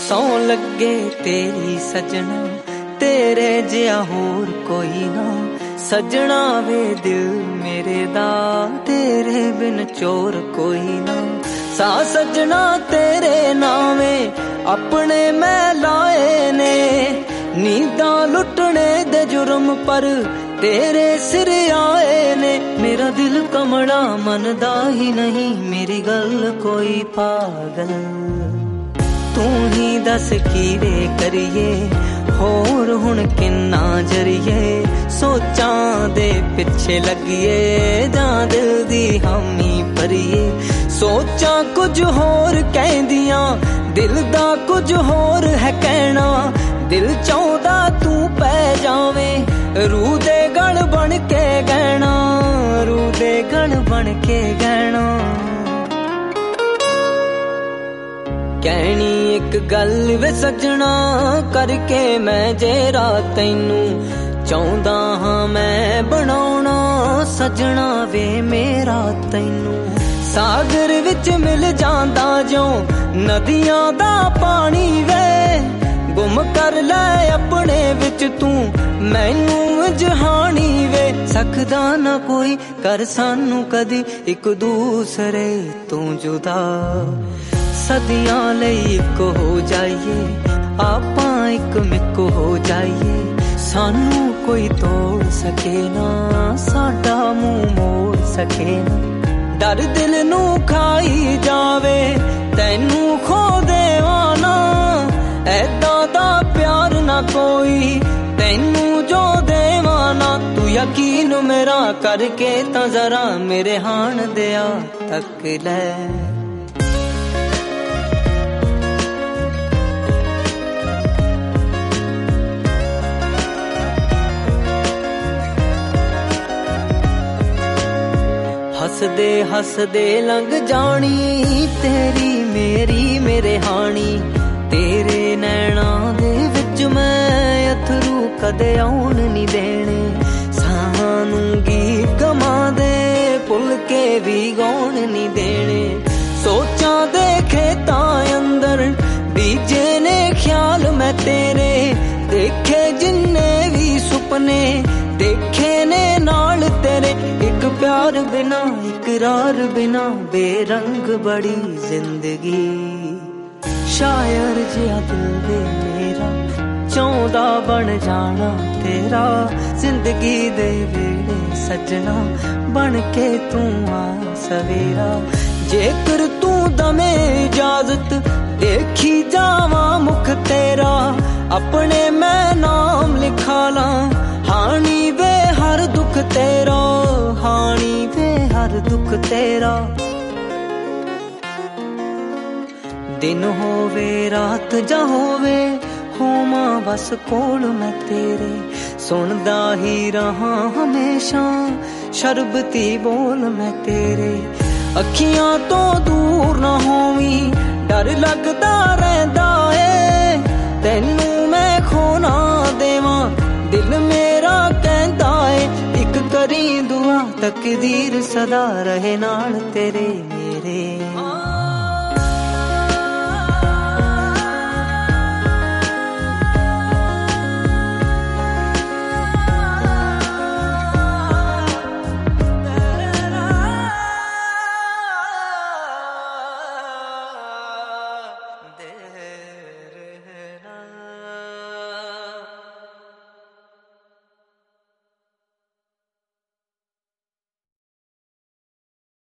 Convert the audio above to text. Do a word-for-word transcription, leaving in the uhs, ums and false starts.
सौ लगे तेरी सजना, तेरे जिया होर कोई ना। सजना वे दिल मेरे दा, तेरे बिन चोर कोई ना। सा सजना तेरे नावे अपने मैं लाए ने, नींदा लुटने दे जुर्म पर तेरे सिर आए ने। मेरा दिल कमड़ा मनदा ही नहीं, मेरी गल कोई पागल। तू ही दस की वे करिए, होर हुण किन्ना जरिए। सोचां दे पिछे लगिए, जां दिल दी हामी भरिए। सोचां कुछ होर कहंदियां, दिल दा कुछ होर है कहना। दिल चाहता तू पै जावें, रूह दे गण बन के गहना। रूह दे गण बन के गहना। कहनी एक गल वे सजना, करके मैं जेरा तैनू। चाहता हाँ मैं बनाउणा, सजना वे मेरा तैनू। सागर विच मिल जांदा जो नदियां दा पानी वे, गुम कर लै अपने विच तू मैनू जहानी वे। सकदा ना कोई कर सानू कदी एक दूसरे तू जुदा। सदियां लई इक हो जाइए, आपां इक मिक हो जाइए। सानू कोई तोड़ सके ना, साडा मुंह मोड़ सके ना। डर दिल नू खाई जावे, तैनू खो देवां ना। ऐदा दा प्यार ना कोई तैनू जो देवां ना। तू यकीन मेरा करके तां जरा मेरे हाण दिया तक लै। हसदे हसदे लंघ जानी, तेरी मेरी मेरे हानी। तेरे नैना दे विच मैं अथरू कदे आउण नी देने। सानू गीत गमा दे भुल के भी गौण नी देने। सोचां दे खेतां अंदर बीजे ने ख्याल मैं तेरे। देखे जिन्ने भी सुपने देखे ने नाल तेरे। एक प्यार बिना इकरार बिना बेरंग बड़ी जिंदगी। शायर जिया दिल वे मेरा, चाहता बन जाना तेरा। जिंदगी दे वेड़े सजना, बन के तू आ सवेरा। जेकर तू दमे इजाजत देखी जावा मुख तेरा। अपने मैं नाम लिखा ला, हानी वे हर दुख तेरा। हानी वे हर दुख तेरा। दिन होवे रात जा होवे, होमा बस कोल मैं तेरे। सुनदा ही रहा हमेशा, शरबती बोल मैं तेरे। अखियां तो दूर ना होवी, डर लगदा रहंदा ए। तैनू मैं खोना देवां, दिल मेरा कहंदा ए। इक करी दुआ, तकदीर सदा रहे नाल तेरे मेरे।